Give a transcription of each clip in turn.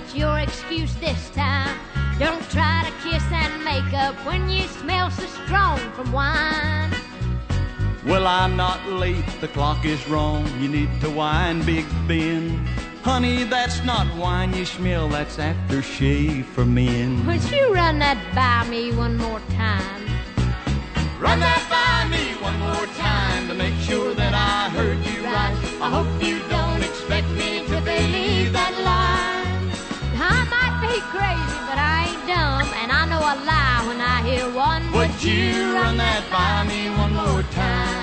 What's your excuse this time? Don't try to kiss and make up when you smell so strong from wine. Well, I'm not late, the clock is wrong. You need to wine, Big Ben. Honey, that's not wine you smell, that's aftershave for men. Would you run that by me one more time? Run that by me one more time to make sure that I heard you right. I hope you don't expect me to believe that line. I might be crazy, but I ain't dumb, and I know a lie when I hear one. Would you run that by me one more time?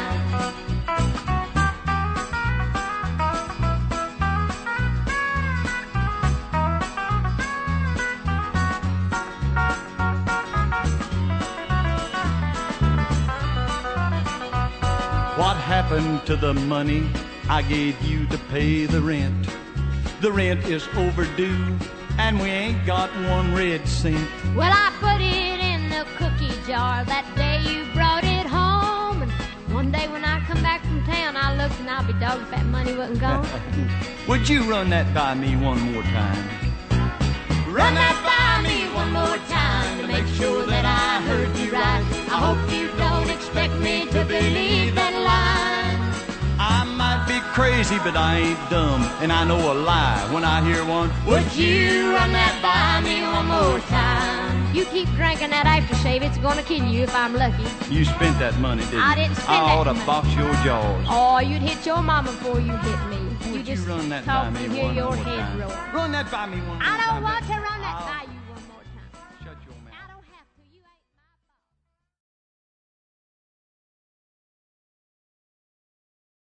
What happened to the money I gave you to pay the rent? The rent is overdue, and we ain't got one red cent. Well, I put it in the cookie jar that day you brought it home. And one day when I come back from town, I looked and I'll be dogged if that money wasn't gone. Would you run that by me one more time? Run that by me one more time to make sure that I heard you right. I hope you don't expect me to believe that line. I might be crazy, but I ain't dumb, and I know a lie when I hear one. Would you run that by me one more time? You keep drinking that aftershave, it's gonna kill you if I'm lucky. You spent that money, didn't you? I didn't spend I ought that to money. box your jaws. Oh, you'd hit your mama before you hit me. Would You just run that talk by me and hear one your more head time? roll. Run that by me one more time. I don't want to run that by you.